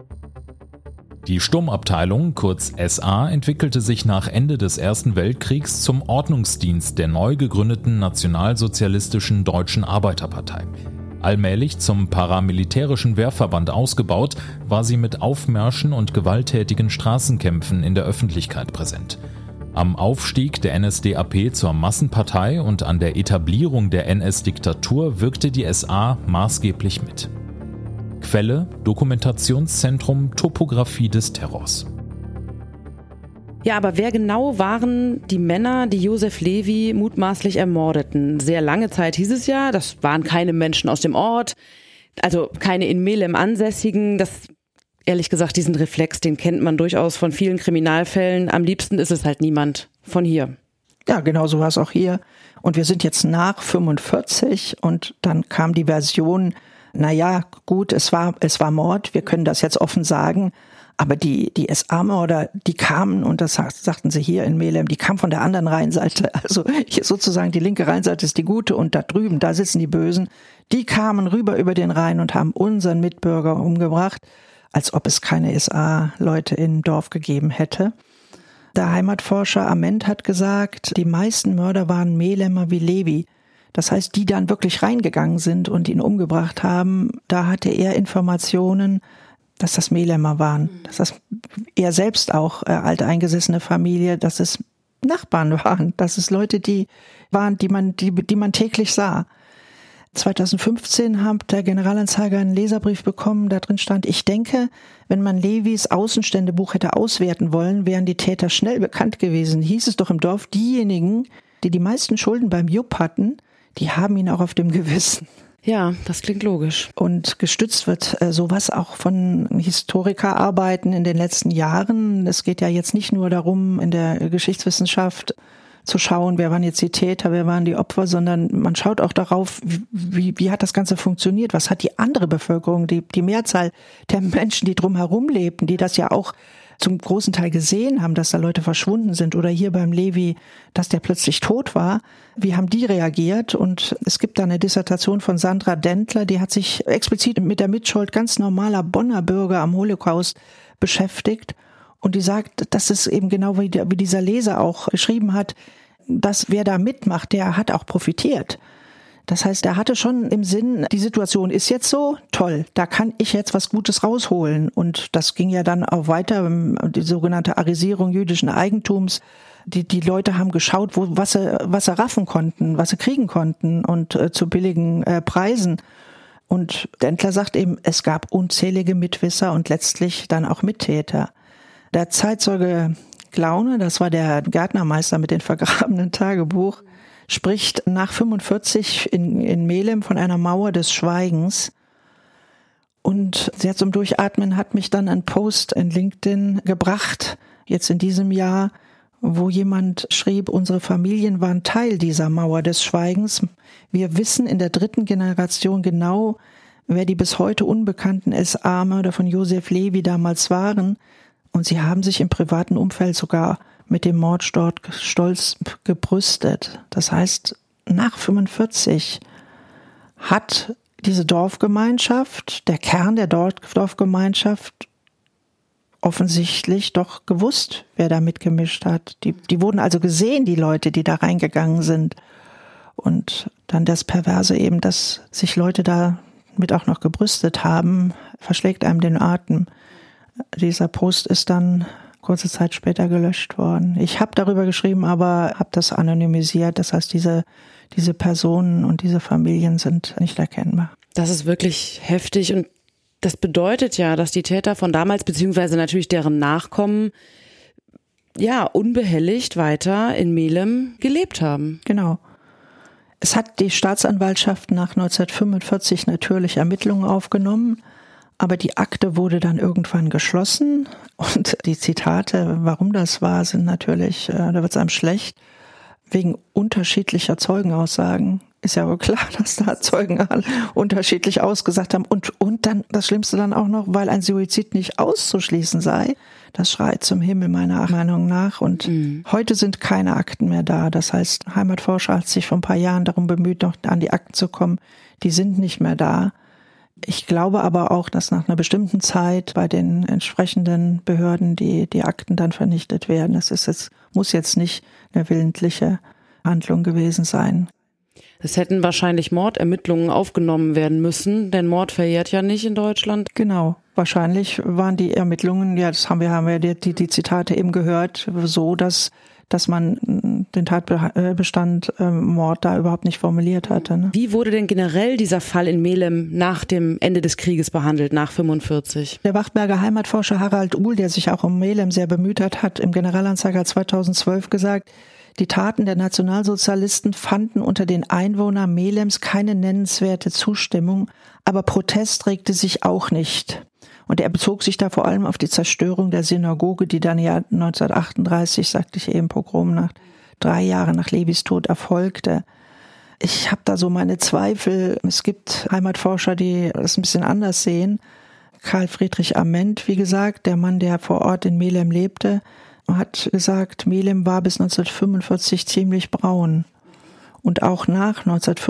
Die Sturmabteilung, kurz SA, entwickelte sich nach Ende des Ersten Weltkriegs zum Ordnungsdienst der neu gegründeten Nationalsozialistischen Deutschen Arbeiterpartei. Allmählich zum paramilitärischen Wehrverband ausgebaut, war sie mit Aufmärschen und gewalttätigen Straßenkämpfen in der Öffentlichkeit präsent. Am Aufstieg der NSDAP zur Massenpartei und an der Etablierung der NS-Diktatur wirkte die SA maßgeblich mit. Quelle: Dokumentationszentrum Topographie des Terrors. Ja, aber wer genau waren die Männer, die Josef Levi mutmaßlich ermordeten? Sehr lange Zeit hieß es ja, das waren keine Menschen aus dem Ort, also keine in Melem Ansässigen. Das, ehrlich gesagt, diesen Reflex, den kennt man durchaus von vielen Kriminalfällen. Am liebsten ist es halt niemand von hier. Ja, genau so war es auch hier. Und wir sind jetzt nach 45 und dann kam die Version, naja, gut, es war Mord, wir können das jetzt offen sagen. Aber die SA-Mörder, die kamen, und das sagten sie hier in Melem, die kamen von der anderen Rheinseite. Also hier sozusagen die linke Rheinseite ist die gute und da drüben, da sitzen die Bösen. Die kamen rüber über den Rhein und haben unseren Mitbürger umgebracht, als ob es keine SA-Leute im Dorf gegeben hätte. Der Heimatforscher Ament hat gesagt, die meisten Mörder waren Melemer wie Levi. Das heißt, die dann wirklich reingegangen sind und ihn umgebracht haben, da hatte er Informationen, dass das Melemer waren, dass das er selbst auch alteingesessene Familie, dass es Nachbarn waren, dass es Leute, die waren, die man täglich sah. 2015 hat der Generalanzeiger einen Leserbrief bekommen, da drin stand: Ich denke, wenn man Levis Außenständebuch hätte auswerten wollen, wären die Täter schnell bekannt gewesen. Hieß es doch im Dorf, diejenigen, die die meisten Schulden beim Jupp hatten, die haben ihn auch auf dem Gewissen. Ja, das klingt logisch. Und gestützt wird sowas auch von Historikerarbeiten in den letzten Jahren. Es geht ja jetzt nicht nur darum, in der Geschichtswissenschaft zu schauen, wer waren jetzt die Täter, wer waren die Opfer, sondern man schaut auch darauf, wie hat das Ganze funktioniert, was hat die andere Bevölkerung, die Mehrzahl der Menschen, die drumherum lebten, die das ja auch zum großen Teil gesehen haben, dass da Leute verschwunden sind, oder hier beim Levi, dass der plötzlich tot war. Wie haben die reagiert? Und es gibt da eine Dissertation von Sandra Dentler, die hat sich explizit mit der Mitschuld ganz normaler Bonner Bürger am Holocaust beschäftigt. Und die sagt, das ist eben genau wie dieser Leser auch geschrieben hat, dass wer da mitmacht, der hat auch profitiert. Das heißt, er hatte schon im Sinn, die Situation ist jetzt so, toll, da kann ich jetzt was Gutes rausholen. Und das ging ja dann auch weiter, die sogenannte Arisierung jüdischen Eigentums. Die Leute haben geschaut, was sie raffen konnten, was sie kriegen konnten und zu billigen Preisen. Und Dentler sagt eben, es gab unzählige Mitwisser und letztlich dann auch Mittäter. Der Zeitzeuge Glaune, das war der Gärtnermeister mit dem vergrabenen Tagebuch, spricht nach 45 in Melem von einer Mauer des Schweigens. Und sehr zum Durchatmen hat mich dann ein Post in LinkedIn gebracht, jetzt in diesem Jahr, wo jemand schrieb, unsere Familien waren Teil dieser Mauer des Schweigens. Wir wissen in der 3. Generation genau, wer die bis heute unbekannten SA-Mörder von Josef Levi damals waren. Und sie haben sich im privaten Umfeld sogar mit dem Mord dort stolz gebrüstet. Das heißt, nach 45 hat diese Dorfgemeinschaft, der Kern der Dorfgemeinschaft, offensichtlich doch gewusst, wer da mitgemischt hat. Die wurden also gesehen, die Leute, die da reingegangen sind. Und dann das Perverse eben, dass sich Leute da mit auch noch gebrüstet haben, verschlägt einem den Atem. Dieser Post ist dann kurze Zeit später gelöscht worden. Ich habe darüber geschrieben, aber habe das anonymisiert. Das heißt, diese Personen und diese Familien sind nicht erkennbar. Das ist wirklich heftig und das bedeutet ja, dass die Täter von damals, beziehungsweise natürlich deren Nachkommen, ja, unbehelligt weiter in Melem gelebt haben. Genau. Es hat die Staatsanwaltschaft nach 1945 natürlich Ermittlungen aufgenommen, aber die Akte wurde dann irgendwann geschlossen und die Zitate, warum das war, sind natürlich, da wird es einem schlecht, wegen unterschiedlicher Zeugenaussagen. Ist ja wohl klar, dass da Zeugen unterschiedlich ausgesagt haben. Und dann, das Schlimmste dann auch noch, weil ein Suizid nicht auszuschließen sei. Das schreit zum Himmel meiner Meinung nach. Und heute sind keine Akten mehr da. Das heißt, Heimatforscher hat sich vor ein paar Jahren darum bemüht, noch an die Akten zu kommen. Die sind nicht mehr da. Ich glaube aber auch, dass nach einer bestimmten Zeit bei den entsprechenden Behörden die Akten dann vernichtet werden. Muss jetzt nicht eine willentliche Handlung gewesen sein. Es hätten wahrscheinlich Mordermittlungen aufgenommen werden müssen, denn Mord verjährt ja nicht in Deutschland. Genau, wahrscheinlich waren die Ermittlungen, ja, das haben wir die Zitate eben gehört, so, dass dass man den Tatbestand Mord da überhaupt nicht formuliert hatte. Ne? Wie wurde denn generell dieser Fall in Melem nach dem Ende des Krieges behandelt, nach 1945? Der Wachtberger Heimatforscher Harald Uhl, der sich auch um Melem sehr bemüht hat im Generalanzeiger 2012 gesagt, die Taten der Nationalsozialisten fanden unter den Einwohnern Melems keine nennenswerte Zustimmung, aber Protest regte sich auch nicht. Und er bezog sich da vor allem auf die Zerstörung der Synagoge, die dann ja 1938, sagte ich eben, Pogromnacht, 3 Jahre nach Levis Tod erfolgte. Ich habe da so meine Zweifel. Es gibt Heimatforscher, die das ein bisschen anders sehen. Karl Friedrich Ament, wie gesagt, der Mann, der vor Ort in Melem lebte, hat gesagt, Melem war bis 1945 ziemlich braun. Und auch nach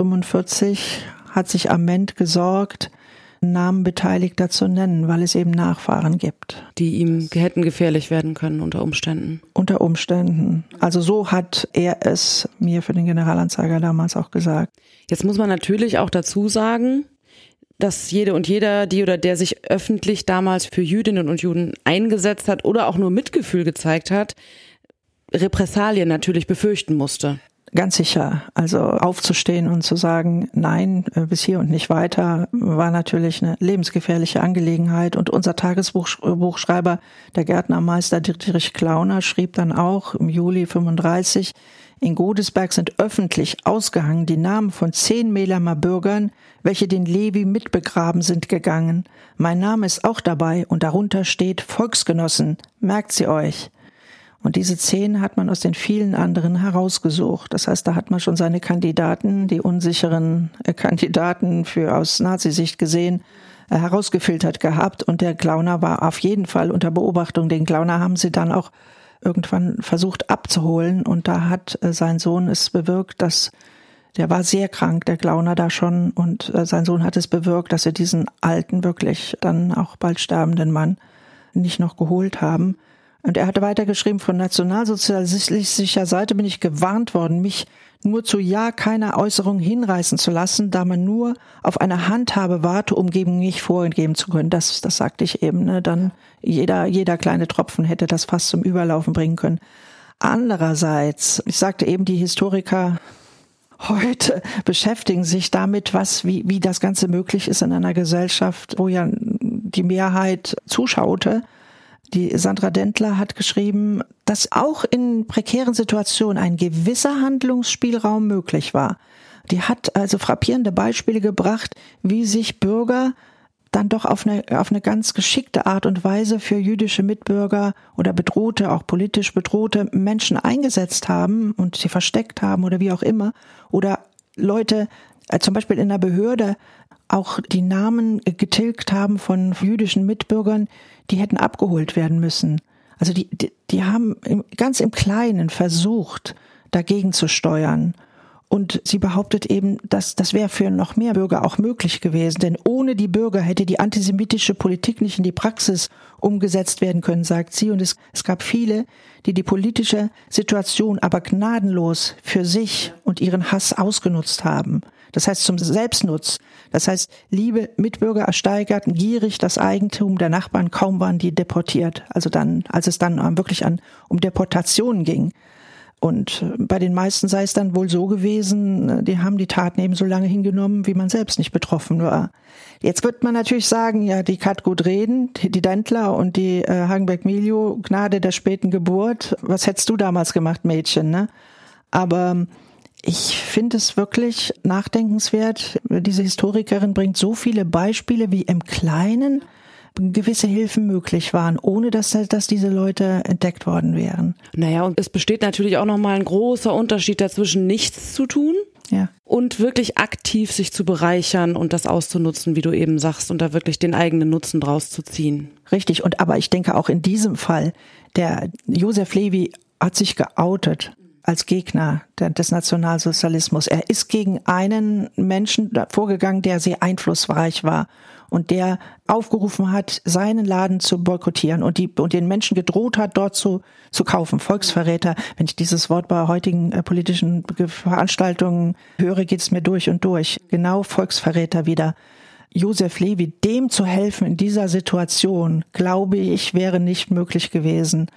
1945 hat sich Ament gesorgt, Namen Beteiligter zu nennen, weil es eben Nachfahren gibt. Die ihm hätten gefährlich werden können unter Umständen. Unter Umständen. Also so hat er es mir für den Generalanzeiger damals auch gesagt. Jetzt muss man natürlich auch dazu sagen, dass jede und jeder, die oder der sich öffentlich damals für Jüdinnen und Juden eingesetzt hat oder auch nur Mitgefühl gezeigt hat, Repressalien natürlich befürchten musste. Ganz sicher. Also aufzustehen und zu sagen, nein, bis hier und nicht weiter, war natürlich eine lebensgefährliche Angelegenheit. Und unser Tagesbuchschreiber, der Gärtnermeister Dietrich Klauner, schrieb dann auch im Juli 1935, in Godesberg sind öffentlich ausgehangen die Namen von 10 Melemer Bürgern, welche den Levi mitbegraben sind, gegangen. Mein Name ist auch dabei und darunter steht Volksgenossen, merkt sie euch. Und diese 10 hat man aus den vielen anderen herausgesucht. Das heißt, da hat man schon seine Kandidaten, die unsicheren Kandidaten aus Nazisicht gesehen, herausgefiltert gehabt. Und der Klauner war auf jeden Fall unter Beobachtung. Den Klauner haben sie dann auch irgendwann versucht abzuholen. Und da hat sein Sohn es bewirkt, der war sehr krank, der Klauner da schon. Und sein Sohn hat es bewirkt, dass sie diesen alten, wirklich dann auch bald sterbenden Mann nicht noch geholt haben. Und er hatte weitergeschrieben, von nationalsozialistischer Seite bin ich gewarnt worden, mich nur zu ja keiner Äußerung hinreißen zu lassen, da man nur auf eine Handhabe warte, um gegen mich vorgeben zu können. Das sagte ich eben, ne? Dann jeder kleine Tropfen hätte das fast zum Überlaufen bringen können. Andererseits, ich sagte eben, die Historiker heute beschäftigen sich damit, wie das Ganze möglich ist in einer Gesellschaft, wo ja die Mehrheit zuschaute. Die Sandra Dentler hat geschrieben, dass auch in prekären Situationen ein gewisser Handlungsspielraum möglich war. Die hat also frappierende Beispiele gebracht, wie sich Bürger dann doch auf eine ganz geschickte Art und Weise für jüdische Mitbürger oder bedrohte, auch politisch bedrohte Menschen eingesetzt haben und sie versteckt haben oder wie auch immer. Oder Leute, zum Beispiel in der Behörde, auch die Namen getilgt haben von jüdischen Mitbürgern, die hätten abgeholt werden müssen. Also die haben ganz im Kleinen versucht, dagegen zu steuern. Und sie behauptet eben, dass das wäre für noch mehr Bürger auch möglich gewesen. Denn ohne die Bürger hätte die antisemitische Politik nicht in die Praxis umgesetzt werden können, sagt sie. Und es gab viele, die politische Situation aber gnadenlos für sich und ihren Hass ausgenutzt haben. Das heißt zum Selbstnutz. Das heißt, liebe Mitbürger ersteigerten gierig das Eigentum der Nachbarn, kaum waren die deportiert. Also dann, als es dann wirklich um Deportationen ging. Und bei den meisten sei es dann wohl so gewesen, die haben die Taten eben so lange hingenommen, wie man selbst nicht betroffen war. Jetzt wird man natürlich sagen, ja, die kann gut reden, die Dentler und die Hagenbeck-Miljo, Gnade der späten Geburt. Was hättest du damals gemacht, Mädchen, ne? Aber ich finde es wirklich nachdenkenswert. Diese Historikerin bringt so viele Beispiele, wie im Kleinen gewisse Hilfen möglich waren, ohne dass diese Leute entdeckt worden wären. Naja, und es besteht natürlich auch nochmal ein großer Unterschied dazwischen, nichts zu tun, ja, und wirklich aktiv sich zu bereichern und das auszunutzen, wie du eben sagst, und da wirklich den eigenen Nutzen draus zu ziehen. Richtig, aber ich denke auch in diesem Fall, der Josef Levi hat sich geoutet als Gegner des Nationalsozialismus. Er ist gegen einen Menschen vorgegangen, der sehr einflussreich war und der aufgerufen hat, seinen Laden zu boykottieren und den Menschen gedroht hat, dort zu kaufen. Volksverräter, wenn ich dieses Wort bei heutigen politischen Veranstaltungen höre, geht es mir durch und durch. Genau, Volksverräter wieder. Josef Levi, dem zu helfen in dieser Situation, glaube ich, wäre nicht möglich gewesen.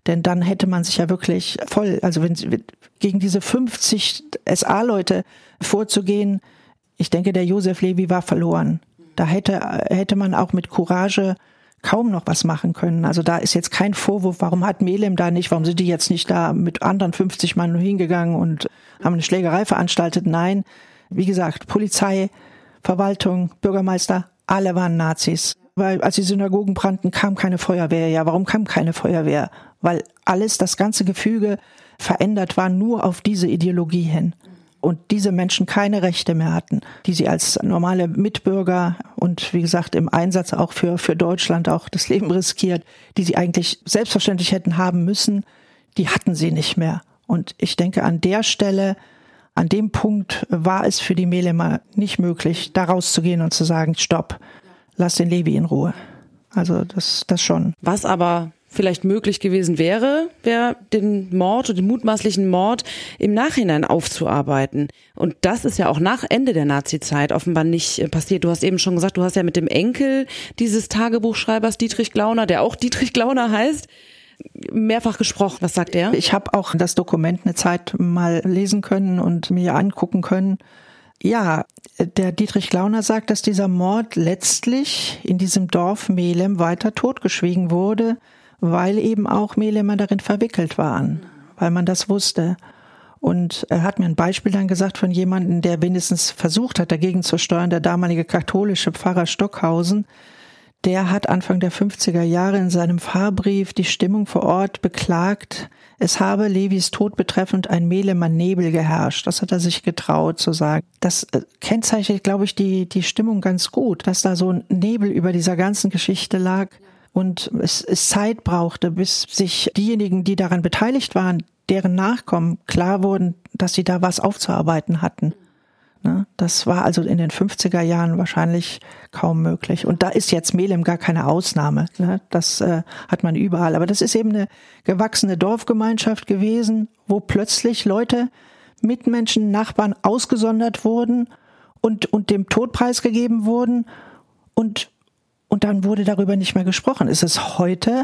Denn dann hätte man sich ja wirklich also wenn gegen diese 50 SA-Leute vorzugehen, ich denke, der Josef Levi war verloren. Da hätte man auch mit Courage kaum noch was machen können. Also da ist jetzt kein Vorwurf, warum hat Melem da nicht, warum sind die jetzt nicht da mit anderen 50 Mann hingegangen und haben eine Schlägerei veranstaltet? Nein, wie gesagt, Polizei, Verwaltung, Bürgermeister, alle waren Nazis. Weil als die Synagogen brannten, kam keine Feuerwehr. Ja, warum kam keine Feuerwehr? Weil das ganze Gefüge verändert war nur auf diese Ideologie hin. Und diese Menschen keine Rechte mehr hatten, die sie als normale Mitbürger und wie gesagt im Einsatz auch für Deutschland auch das Leben riskiert, die sie eigentlich selbstverständlich hätten haben müssen, die hatten sie nicht mehr. Und ich denke, an der Stelle, an dem Punkt war es für die Melemer nicht möglich, da rauszugehen und zu sagen, stopp, lass den Levi in Ruhe. Also das schon. Was aber vielleicht möglich gewesen wäre den Mord oder den mutmaßlichen Mord im Nachhinein aufzuarbeiten. Und das ist ja auch nach Ende der Nazizeit offenbar nicht passiert. Du hast eben schon gesagt, du hast ja mit dem Enkel dieses Tagebuchschreibers Dietrich Glauner, der auch Dietrich Glauner heißt, mehrfach gesprochen. Was sagt er? Ich habe auch das Dokument eine Zeit mal lesen können und mir angucken können. Ja, der Dietrich Glauner sagt, dass dieser Mord letztlich in diesem Dorf Melem weiter totgeschwiegen wurde, weil eben auch Melemer darin verwickelt waren, weil man das wusste. Und er hat mir ein Beispiel dann gesagt von jemandem, der wenigstens versucht hat, dagegen zu steuern, der damalige katholische Pfarrer Stockhausen. Der hat Anfang der 50er Jahre in seinem Fahrbrief die Stimmung vor Ort beklagt, es habe Levis Tod betreffend ein Melemer Nebel geherrscht. Das hat er sich getraut zu sagen. Das kennzeichnet, glaube ich, die Stimmung ganz gut, dass da so ein Nebel über dieser ganzen Geschichte lag. Und es Zeit brauchte, bis sich diejenigen, die daran beteiligt waren, deren Nachkommen klar wurden, dass sie da was aufzuarbeiten hatten. Das war also in den 50er Jahren wahrscheinlich kaum möglich. Und da ist jetzt Melem gar keine Ausnahme. Das hat man überall. Aber das ist eben eine gewachsene Dorfgemeinschaft gewesen, wo plötzlich Leute, Mitmenschen, Nachbarn ausgesondert wurden und dem Tod preisgegeben wurden. Und dann wurde darüber nicht mehr gesprochen. Es ist heute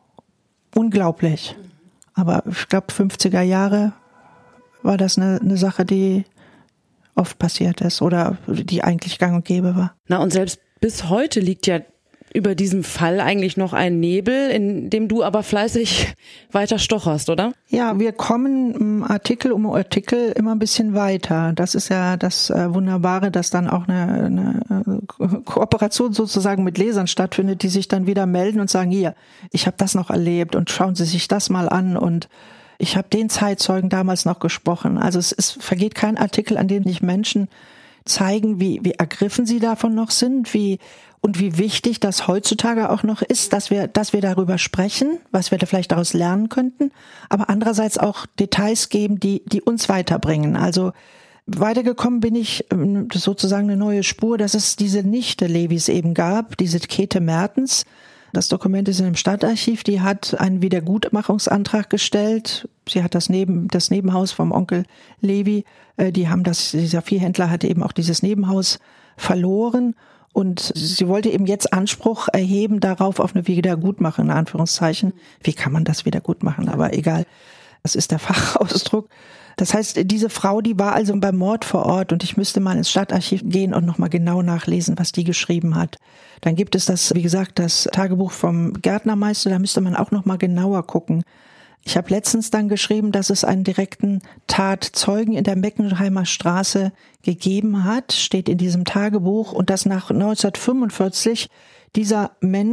unglaublich. Aber ich glaube, 50er Jahre war das eine Sache, die oft passiert ist oder die eigentlich gang und gäbe war. Na, und selbst bis heute liegt ja über diesem Fall eigentlich noch ein Nebel, in dem du aber fleißig weiter stocherst, oder? Ja, wir kommen Artikel um Artikel immer ein bisschen weiter. Das ist ja das Wunderbare, dass dann auch eine Kooperation sozusagen mit Lesern stattfindet, die sich dann wieder melden und sagen, hier, ich habe das noch erlebt und schauen Sie sich das mal an und ich habe den Zeitzeugen damals noch gesprochen. Also es vergeht kein Artikel, an dem nicht Menschen zeigen, wie ergriffen sie davon noch sind, wie wichtig das heutzutage auch noch ist, dass wir darüber sprechen, was wir da vielleicht daraus lernen könnten, aber andererseits auch Details geben, die uns weiterbringen. Also weitergekommen bin ich sozusagen eine neue Spur, dass es diese Nichte Levis eben gab, diese Käthe Mertens. Das Dokument ist in dem Stadtarchiv, die hat einen Wiedergutmachungsantrag gestellt. Sie hat das Nebenhaus vom Onkel Levi, dieser Viehhändler hatte eben auch dieses Nebenhaus verloren und sie wollte eben jetzt Anspruch erheben darauf auf eine Wiedergutmachung, in Anführungszeichen. Wie kann man das wiedergutmachen? Aber egal, das ist der Fachausdruck. Das heißt, diese Frau, die war also beim Mord vor Ort und ich müsste mal ins Stadtarchiv gehen und nochmal genau nachlesen, was die geschrieben hat. Dann gibt es das, wie gesagt, das Tagebuch vom Gärtnermeister, da müsste man auch nochmal genauer gucken. Ich habe letztens dann geschrieben, dass es einen direkten Tatzeugen in der Meckenheimer Straße gegeben hat, steht in diesem Tagebuch, und dass nach 1945 dieser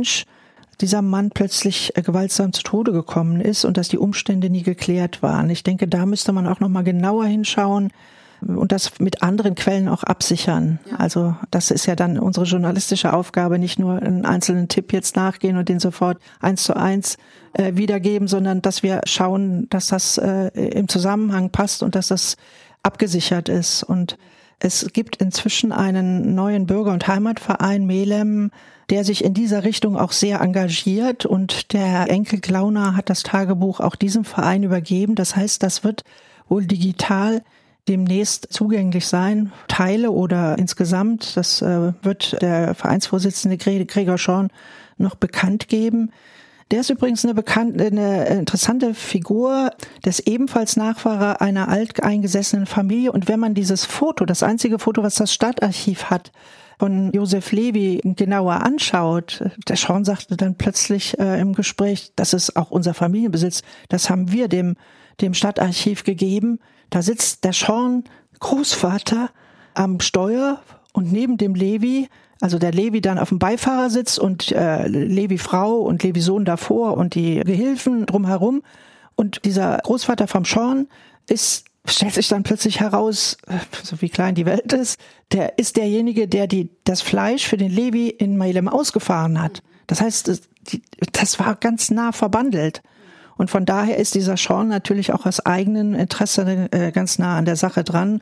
Mann plötzlich gewaltsam zu Tode gekommen ist und dass die Umstände nie geklärt waren. Ich denke, da müsste man auch noch mal genauer hinschauen und das mit anderen Quellen auch absichern. Ja. Also das ist ja dann unsere journalistische Aufgabe, nicht nur einen einzelnen Tipp jetzt nachgehen und den sofort 1:1 wiedergeben, sondern dass wir schauen, dass das im Zusammenhang passt und dass das abgesichert ist. Und es gibt inzwischen einen neuen Bürger- und Heimatverein Melem, der sich in dieser Richtung auch sehr engagiert, und der Enkel Glauner hat das Tagebuch auch diesem Verein übergeben. Das heißt, das wird wohl digital demnächst zugänglich sein, Teile oder insgesamt. Das wird der Vereinsvorsitzende Gregor Schorn noch bekannt geben. Der ist übrigens eine interessante Figur. Der ist ebenfalls Nachfahre einer alteingesessenen Familie. Und wenn man dieses Foto, das einzige Foto, was das Stadtarchiv hat, von Josef Levy genauer anschaut, der Schorn sagte dann plötzlich im Gespräch, das ist auch unser Familienbesitz, das haben wir dem Stadtarchiv gegeben. Da sitzt der Schorn Großvater am Steuer und neben dem Levy, also der Levy dann auf dem Beifahrersitz und Levy Frau und Levy Sohn davor und die Gehilfen drumherum. Und dieser Großvater vom Schorn stellt sich dann plötzlich heraus, so wie klein die Welt ist, der ist derjenige, der das Fleisch für den Levy in Melem ausgefahren hat. Das heißt, das war ganz nah verbandelt. Und von daher ist dieser Schorn natürlich auch aus eigenem Interesse ganz nah an der Sache dran.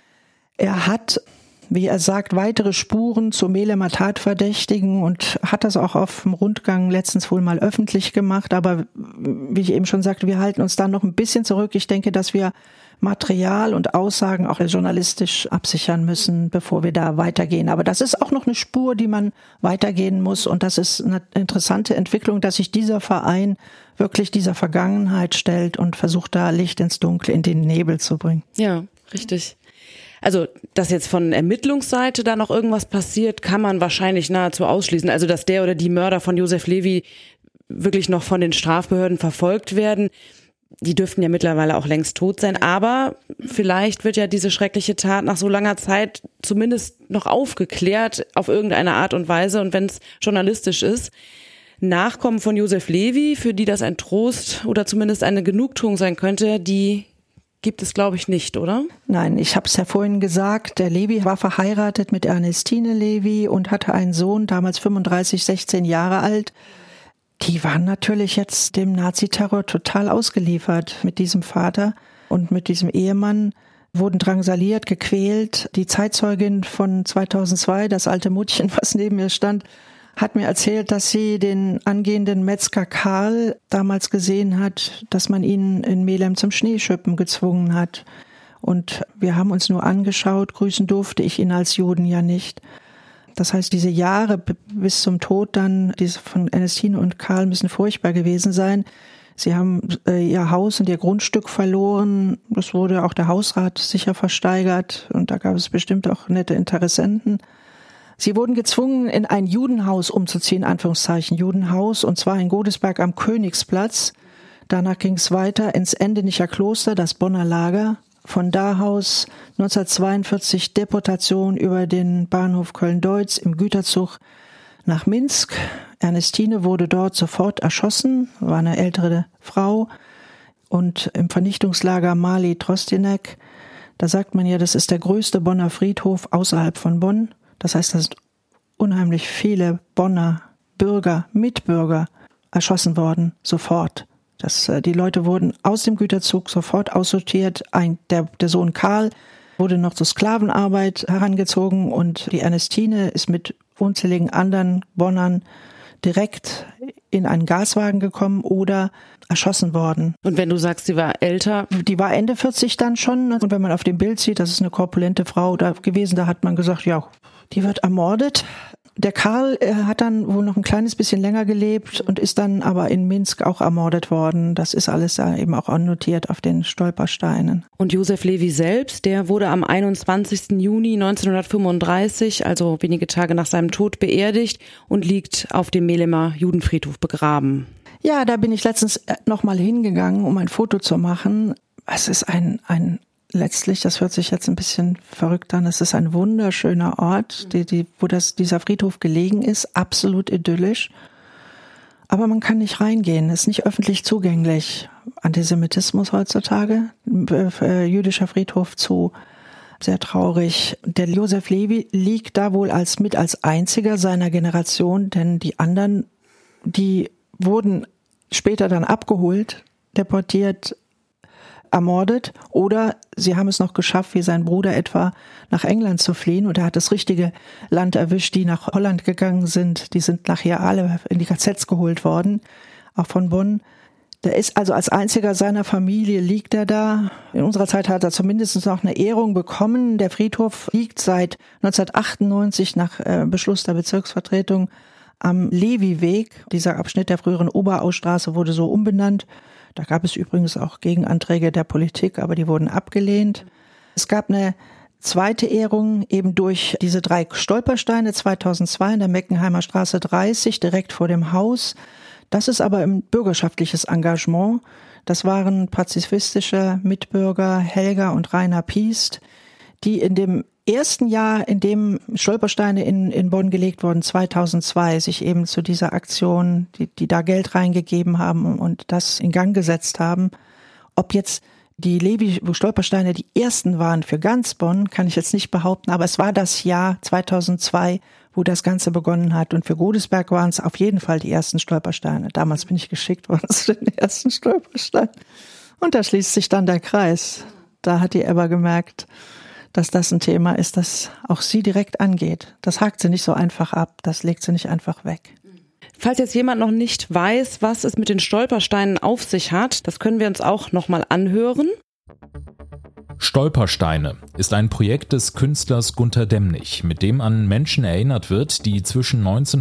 Er hat, wie er sagt, weitere Spuren zu Melemer Tatverdächtigen und hat das auch auf dem Rundgang letztens wohl mal öffentlich gemacht. Aber wie ich eben schon sagte, wir halten uns da noch ein bisschen zurück. Ich denke, dass wir Material und Aussagen auch journalistisch absichern müssen, bevor wir da weitergehen. Aber das ist auch noch eine Spur, die man weitergehen muss. Und das ist eine interessante Entwicklung, dass sich dieser Verein wirklich dieser Vergangenheit stellt und versucht, da Licht ins Dunkle, in den Nebel zu bringen. Ja, richtig. Also, dass jetzt von Ermittlungsseite da noch irgendwas passiert, kann man wahrscheinlich nahezu ausschließen. Also, dass der oder die Mörder von Josef Levy wirklich noch von den Strafbehörden verfolgt werden. Die dürften ja mittlerweile auch längst tot sein, aber vielleicht wird ja diese schreckliche Tat nach so langer Zeit zumindest noch aufgeklärt auf irgendeine Art und Weise, und wenn es journalistisch ist. Nachkommen von Josef Levy, für die das ein Trost oder zumindest eine Genugtuung sein könnte, die gibt es, glaube ich, nicht, oder? Nein, ich habe es ja vorhin gesagt, der Levy war verheiratet mit Ernestine Levy und hatte einen Sohn, damals 35, 16 Jahre alt. Die waren natürlich jetzt dem Naziterror total ausgeliefert mit diesem Vater und mit diesem Ehemann, wurden drangsaliert, gequält. Die Zeitzeugin von 2002, das alte Muttchen, was neben mir stand, hat mir erzählt, dass sie den angehenden Metzger Karl damals gesehen hat, dass man ihn in Melem zum Schneeschippen gezwungen hat. Und wir haben uns nur angeschaut, grüßen durfte ich ihn als Juden ja nicht. Das heißt, diese Jahre bis zum Tod dann, diese von Ernestine und Karl, müssen furchtbar gewesen sein. Sie haben ihr Haus und ihr Grundstück verloren. Das wurde auch der Hausrat sicher versteigert. Und da gab es bestimmt auch nette Interessenten. Sie wurden gezwungen, in ein Judenhaus umzuziehen, Anführungszeichen Judenhaus, und zwar in Godesberg am Königsplatz. Danach ging es weiter ins Endenicher Kloster, das Bonner Lager. Von da aus 1942 Deportation über den Bahnhof Köln-Deutz im Güterzug nach Minsk. Ernestine wurde dort sofort erschossen, war eine ältere Frau. Und im Vernichtungslager Mali-Trostinek, da sagt man ja, das ist der größte Bonner Friedhof außerhalb von Bonn. Das heißt, da sind unheimlich viele Bonner Bürger, Mitbürger erschossen worden, sofort. Die Leute wurden aus dem Güterzug sofort aussortiert. Der Sohn Karl wurde noch zur Sklavenarbeit herangezogen und die Ernestine ist mit unzähligen anderen Bonnern direkt in einen Gaswagen gekommen oder erschossen worden. Und wenn du sagst, sie war älter? Die war Ende 40 dann schon. Und wenn man auf dem Bild sieht, das ist eine korpulente Frau da gewesen, da hat man gesagt, ja, die wird ermordet. Der Karl hat dann wohl noch ein kleines bisschen länger gelebt und ist dann aber in Minsk auch ermordet worden. Das ist alles da eben auch annotiert auf den Stolpersteinen. Und Josef Levy selbst, der wurde am 21. Juni 1935, also wenige Tage nach seinem Tod, beerdigt und liegt auf dem Melemer Judenfriedhof begraben. Ja, da bin ich letztens nochmal hingegangen, um ein Foto zu machen. Es ist letztlich, das hört sich jetzt ein bisschen verrückt an, es ist ein wunderschöner Ort, wo dieser Friedhof gelegen ist, absolut idyllisch. Aber man kann nicht reingehen, ist nicht öffentlich zugänglich. Antisemitismus heutzutage, jüdischer Friedhof zu, sehr traurig. Der Josef Levy liegt da wohl als einziger seiner Generation, denn die anderen, die wurden später dann abgeholt, deportiert, ermordet, oder sie haben es noch geschafft, wie sein Bruder etwa, nach England zu fliehen, und er hat das richtige Land erwischt, die nach Holland gegangen sind. Die sind nachher alle in die KZs geholt worden, auch von Bonn. Der ist also als einziger seiner Familie, liegt er da. In unserer Zeit hat er zumindest noch eine Ehrung bekommen. Der Friedhof liegt seit 1998 nach Beschluss der Bezirksvertretung am Levi-Weg. Dieser Abschnitt der früheren Oberausstraße wurde so umbenannt. Da gab es übrigens auch Gegenanträge der Politik, aber die wurden abgelehnt. Es gab eine zweite Ehrung eben durch diese 3 Stolpersteine 2002 in der Meckenheimer Straße 30, direkt vor dem Haus. Das ist aber ein bürgerschaftliches Engagement. Das waren pazifistische Mitbürger Helga und Rainer Piest, die in dem ersten Jahr, in dem Stolpersteine in Bonn gelegt wurden, 2002, sich eben zu dieser Aktion, die da Geld reingegeben haben und das in Gang gesetzt haben. Ob jetzt die Levi-Stolpersteine die ersten waren für ganz Bonn, kann ich jetzt nicht behaupten, aber es war das Jahr 2002, wo das Ganze begonnen hat. Und für Godesberg waren es auf jeden Fall die ersten Stolpersteine. Damals bin ich geschickt worden zu den ersten Stolpersteinen. Und da schließt sich dann der Kreis. Da hat die Ebba gemerkt, dass das ein Thema ist, das auch sie direkt angeht. Das hakt sie nicht so einfach ab, das legt sie nicht einfach weg. Falls jetzt jemand noch nicht weiß, was es mit den Stolpersteinen auf sich hat, das können wir uns auch nochmal anhören. Stolpersteine ist ein Projekt des Künstlers Gunter Demnig, mit dem an Menschen erinnert wird, die zwischen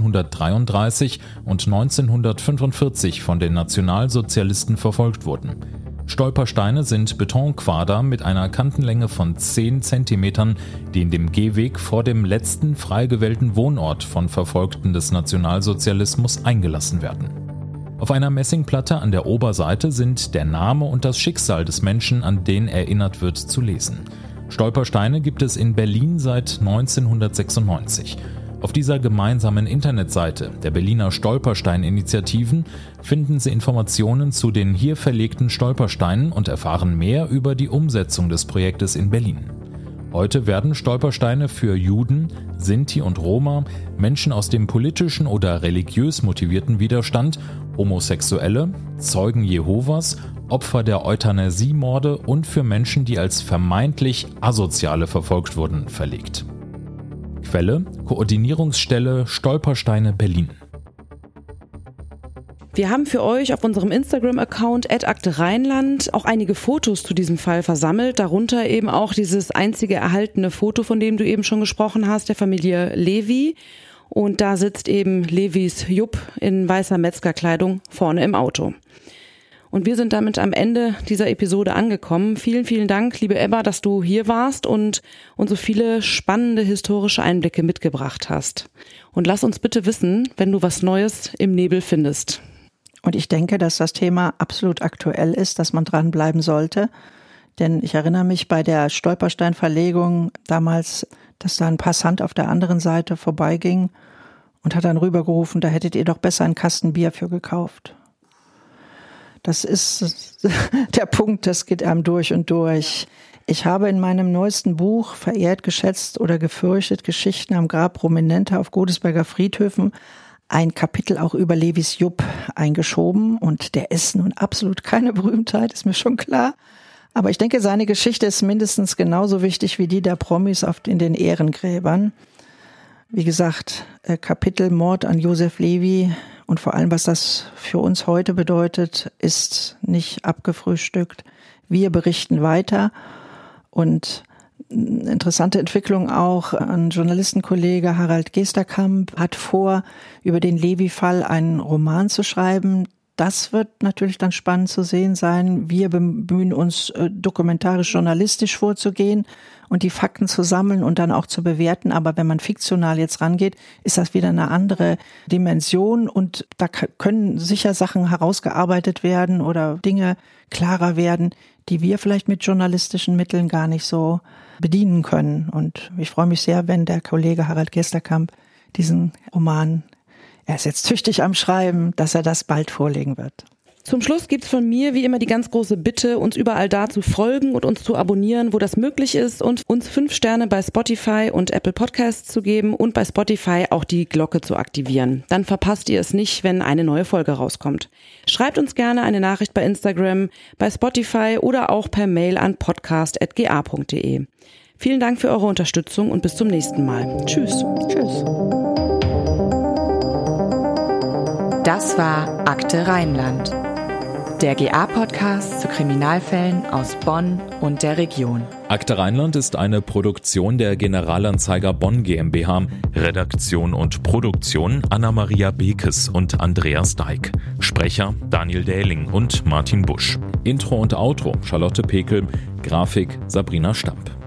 1933 und 1945 von den Nationalsozialisten verfolgt wurden. Stolpersteine sind Betonquader mit einer Kantenlänge von 10 Zentimetern, die in dem Gehweg vor dem letzten frei gewählten Wohnort von Verfolgten des Nationalsozialismus eingelassen werden. Auf einer Messingplatte an der Oberseite sind der Name und das Schicksal des Menschen, an den erinnert wird, zu lesen. Stolpersteine gibt es in Berlin seit 1996. Auf dieser gemeinsamen Internetseite der Berliner Stolperstein-Initiativen finden Sie Informationen zu den hier verlegten Stolpersteinen und erfahren mehr über die Umsetzung des Projektes in Berlin. Heute werden Stolpersteine für Juden, Sinti und Roma, Menschen aus dem politischen oder religiös motivierten Widerstand, Homosexuelle, Zeugen Jehovas, Opfer der Euthanasiemorde und für Menschen, die als vermeintlich Asoziale verfolgt wurden, verlegt. Quelle: Koordinierungsstelle Stolpersteine Berlin. Wir haben für euch auf unserem Instagram-Account @akte-rheinland auch einige Fotos zu diesem Fall versammelt, darunter eben auch dieses einzige erhaltene Foto, von dem du eben schon gesprochen hast, der Familie Levi. Und da sitzt eben Levis Jupp in weißer Metzgerkleidung vorne im Auto. Und wir sind damit am Ende dieser Episode angekommen. Vielen, vielen Dank, liebe Ebba, dass du hier warst und uns so viele spannende historische Einblicke mitgebracht hast. Und lass uns bitte wissen, wenn du was Neues im Nebel findest. Und ich denke, dass das Thema absolut aktuell ist, dass man dranbleiben sollte. Denn ich erinnere mich bei der Stolpersteinverlegung damals, dass da ein Passant auf der anderen Seite vorbeiging und hat dann rübergerufen, da hättet ihr doch besser einen Kasten Bier für gekauft. Das ist der Punkt, das geht einem durch und durch. Ich habe in meinem neuesten Buch Verehrt, geschätzt oder gefürchtet, Geschichten am Grab Prominenter auf Godesberger Friedhöfen ein Kapitel auch über Levis Jupp eingeschoben. Und der ist nun absolut keine Berühmtheit, ist mir schon klar. Aber ich denke, seine Geschichte ist mindestens genauso wichtig wie die der Promis in den Ehrengräbern. Wie gesagt, Kapitel Mord an Josef Levi und vor allem, was das für uns heute bedeutet, ist nicht abgefrühstückt. Wir berichten weiter und eine interessante Entwicklung auch. Ein Journalistenkollege Harald Gesterkamp hat vor, über den Levi-Fall einen Roman zu schreiben. Das wird natürlich dann spannend zu sehen sein. Wir bemühen uns, dokumentarisch-journalistisch vorzugehen und die Fakten zu sammeln und dann auch zu bewerten. Aber wenn man fiktional jetzt rangeht, ist das wieder eine andere Dimension und da können sicher Sachen herausgearbeitet werden oder Dinge klarer werden, die wir vielleicht mit journalistischen Mitteln gar nicht so bedienen können. Und ich freue mich sehr, wenn der Kollege Harald Gesterkamp diesen Roman, er ist jetzt tüchtig am Schreiben, dass er das bald vorlegen wird. Zum Schluss gibt's von mir wie immer die ganz große Bitte, uns überall da zu folgen und uns zu abonnieren, wo das möglich ist und uns 5 Sterne bei Spotify und Apple Podcasts zu geben und bei Spotify auch die Glocke zu aktivieren. Dann verpasst ihr es nicht, wenn eine neue Folge rauskommt. Schreibt uns gerne eine Nachricht bei Instagram, bei Spotify oder auch per Mail an podcast@ga.de. Vielen Dank für eure Unterstützung und bis zum nächsten Mal. Tschüss. Tschüss. Das war Akte Rheinland. Der GA-Podcast zu Kriminalfällen aus Bonn und der Region. Akte Rheinland ist eine Produktion der Generalanzeiger Bonn GmbH. Redaktion und Produktion Anna-Maria Bekes und Andreas Deik. Sprecher Daniel Dähling und Martin Busch. Intro und Outro Charlotte Pekel. Grafik Sabrina Stamp.